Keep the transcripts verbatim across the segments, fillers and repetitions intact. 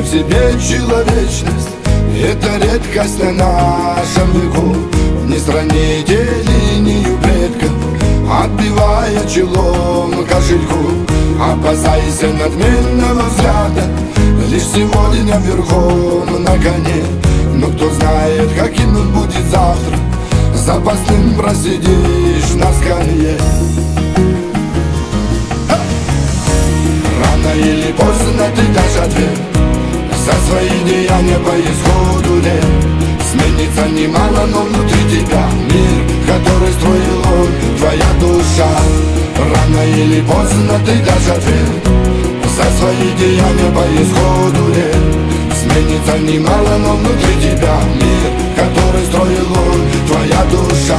себе человечность. Это редкость на нашем веку. Не сравните линию предков, отбивая челом кошельку. Опасайся надменного взгляда, лишь сегодня верхом на коне. Но кто знает, каким он будет завтра, запасным просидишь на скамье. Рано или поздно ты дашь ответ за свои деяния по исходу лет. Сменится немало, но внутри тебя мир, который строил он, твоя душа. Рано или поздно ты дашь ответ за свои деяния по исходу лет. Сменится немало, но внутри тебя мир, который строил он, твоя душа.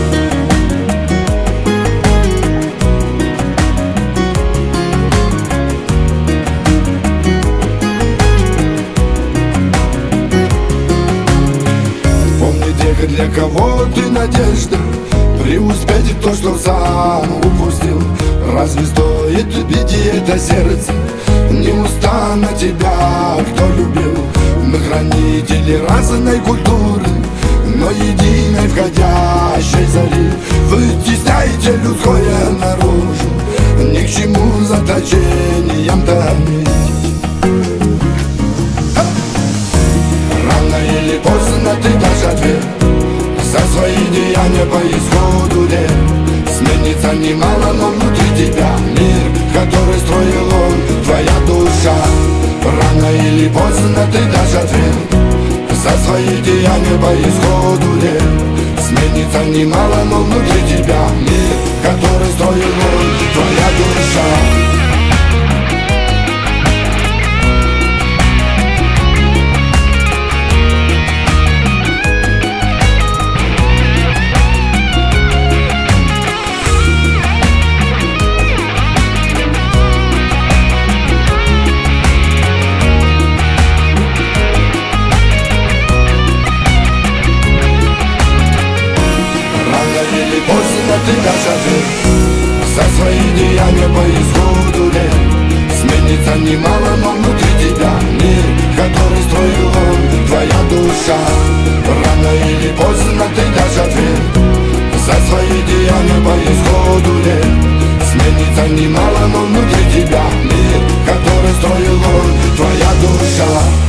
Для кого ты надежда, преуспеть то, что сам упустил. Разве стоит бить это сердце? Не устану тебя, кто любил. Мы хранители разной культуры, но единой входящей зари. Вы тесняете людское наружу, ни к чему заточением томить. Рано или поздно ты дашь ответ за свои деяния по исходу лет. Сменится немало, но внутри тебя мир, который строил он, твоя душа. Рано или поздно ты дашь ответ за свои деяния по исходу лет. Сменится немало, но внутри тебя мир, который строил он, твоя душа. Поздно ты дашь ответ за свои деяния по исходу лет. Сменится немало, но внутри тебя мир, который строил он, твоя душа. Рано или поздно ты дашь ответ за свои деяния по исходу лет. Сменится немало, но внутри тебя мир, который строил он, твоя душа.